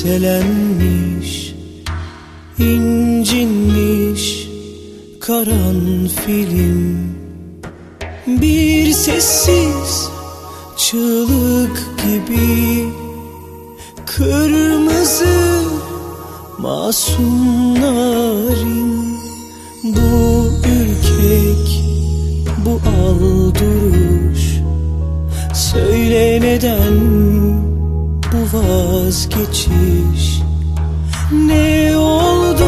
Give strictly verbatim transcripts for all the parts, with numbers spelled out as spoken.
örselenmiş, incinmiş karanfilim. Bir sessiz çığlık gibi kırmızı masum narin. Bu ürkek, bu al duruş, söyle neden bu vazgeçiş? Ne oldu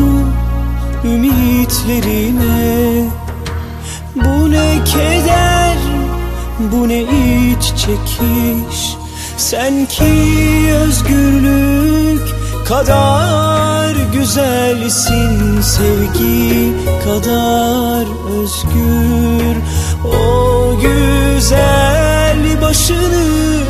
ümitlerine? Bu ne keder, bu ne iç çekiş? Sen ki özgürlük kadar güzelsin, sevgi kadar özgür. O güzel başını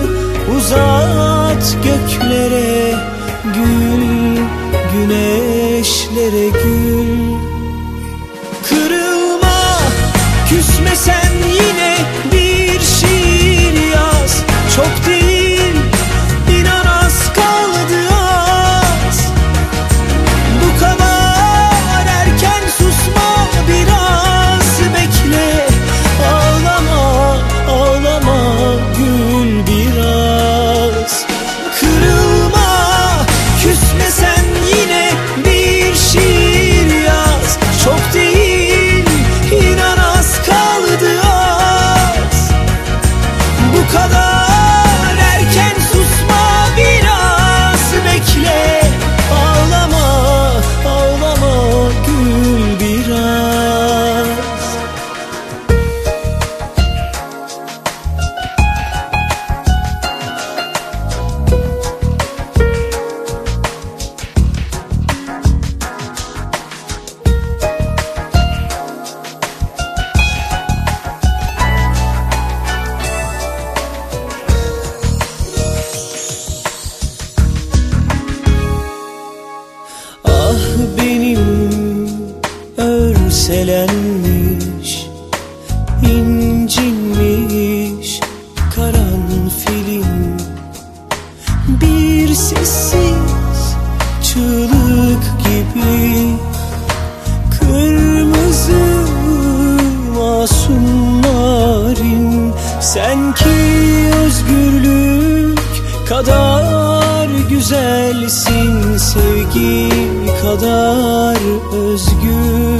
uzat göklere, gül güneşlere gül. Kırılma, küsme sen yine, bir şiir yaz. Çok değil, inan az kaldı az. Bu kadar erken susma, biraz bekle. Ağlama, ağlama, gül biraz. Kırılma, küsme sen yine, bir şiir yaz. Çok değil, inan az kaldı az. Bu kadar erken susma, biraz bekle. Ağlama, ağlama, gül biraz. Ah benim örselenmiş, incinmiş karanfilim. Bir sessiz çığlık gibi kırmızı masum narin. Sen ki özgürlük kadar güzelsin, sevgi kadar özgür.